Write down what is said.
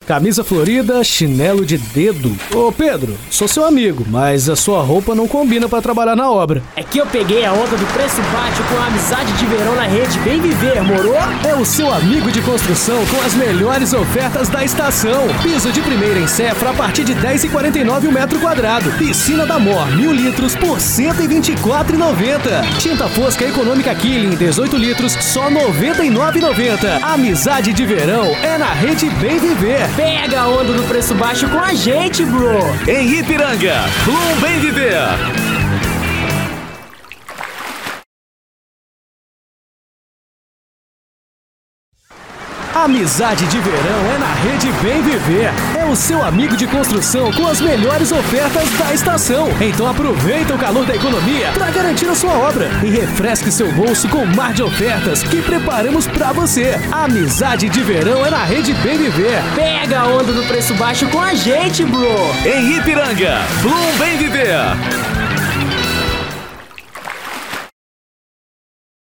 camisa florida, chinelo de dedo. Ô Pedro, sou seu amigo, mas a sua roupa não combina pra trabalhar na obra. É que eu peguei a onda do preço baixo com a amizade de verão na rede Bem Viver, moro? É o seu amigo de construção com as melhores ofertas da estação. Piso de primeira em Cefra a partir de R$10,49 o metro quadrado. Piscina da Mor, 1.000 litros por R$124,90. Tinta fosca econômica Killing, 18 litros, só R$99,90. Amizade de verão é na rede Bem Viver. Pega a onda do preço baixo com a gente, bro! Em Ipiranga, Bloom Bem Viver. Amizade de verão é na rede Bem Viver. É o seu amigo de construção com as melhores ofertas da estação. Então aproveita o calor da economia para garantir a sua obra e refresque seu bolso com um mar de ofertas que preparamos para você. Amizade de verão é na rede Bem Viver. Pega a onda do preço baixo com a gente, bro! Em Ipiranga, Bloom Bem Viver.